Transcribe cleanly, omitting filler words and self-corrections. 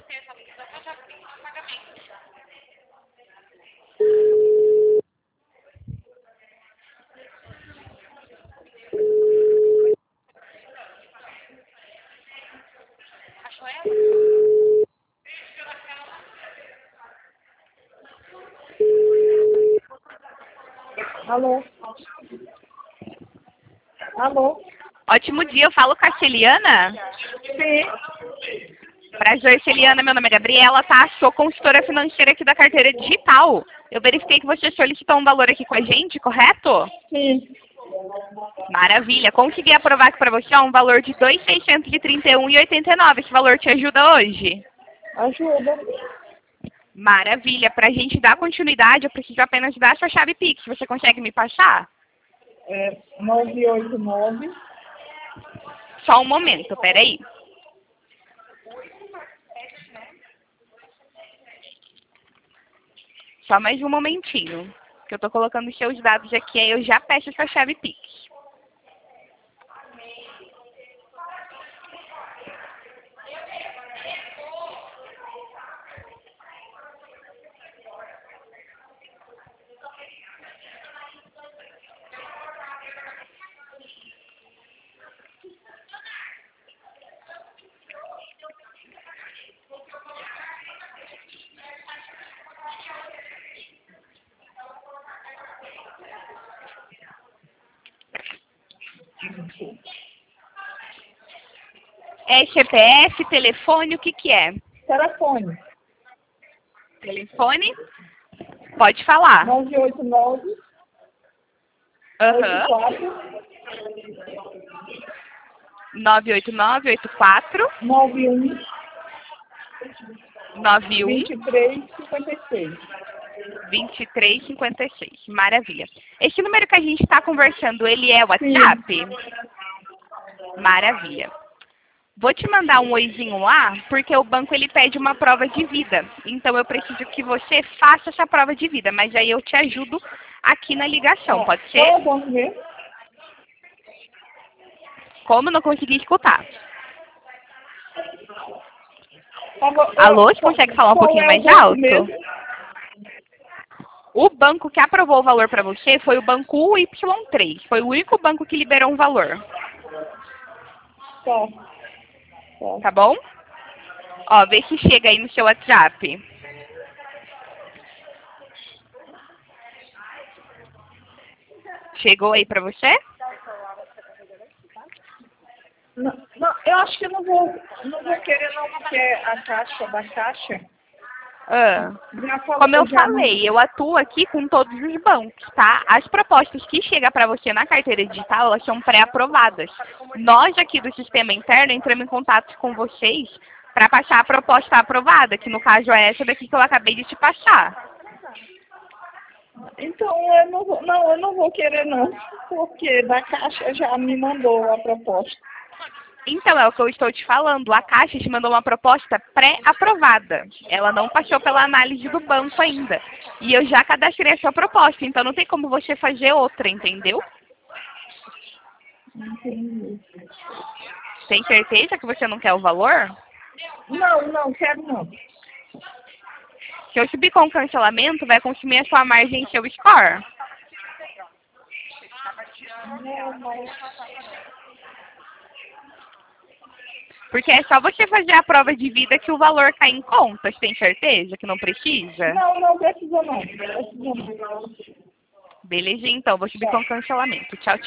Alô? Alô? Ótimo dia, eu falo com a Celiana. Sim. Prazer, Celiana, meu nome é Gabriela, tá? Sou consultora financeira aqui da carteira digital. Eu verifiquei que você solicitou um valor aqui com a gente, correto? Sim. Maravilha, consegui aprovar aqui para você ó, um valor de R$ 2.631,89. Esse valor te ajuda hoje? Ajuda. Maravilha, para a gente dar continuidade, eu preciso apenas dar a sua chave Pix. Você consegue me passar? 989. Só um momento, peraí. Só mais um momentinho, que eu estou colocando os seus dados aqui, aí eu já peço a sua chave Pix. É CPF, telefone, o que que é? Telefone. Telefone? Pode falar. 989. Aham. 989-84 91. 91 2356. 2356. Maravilha. Esse número que a gente está conversando, ele é o WhatsApp? Maravilha. Vou te mandar um oizinho lá, porque o banco ele pede uma prova de vida. Então eu preciso que você faça essa prova de vida, mas aí eu te ajudo aqui na ligação, pode ser? Qual é o banco mesmo? Como não consegui escutar? Alô, você consegue falar um pouquinho mais alto? O banco que aprovou o valor para você foi o banco UY3. Foi o único banco que liberou um valor. Tá bom? Ó, vê se chega aí no seu WhatsApp. Chegou aí pra você? Não, eu acho que não vou querer não, porque a taxa da Caixa. Como eu falei, eu atuo aqui com todos os bancos, tá? As propostas que chegam para você na carteira digital, elas são pré-aprovadas. Nós aqui do sistema interno entramos em contato com vocês para passar a proposta aprovada, que no caso é essa daqui que eu acabei de te passar. Então eu não vou querer não, porque da Caixa já me mandou a proposta. Então, é o que eu estou te falando. A Caixa te mandou uma proposta pré-aprovada. Ela não passou pela análise do banco ainda. E eu já cadastrei a sua proposta, então não tem como você fazer outra, entendeu? Entendi. Tem certeza que você não quer o valor? Não, quero não. Se eu subir com o cancelamento, vai consumir a sua margem e seu score. Porque é só você fazer a prova de vida que o valor cai em conta. Você tem certeza que não precisa? Não precisa não. Belezinha, então. Vou subir com o cancelamento. Tchau, tchau.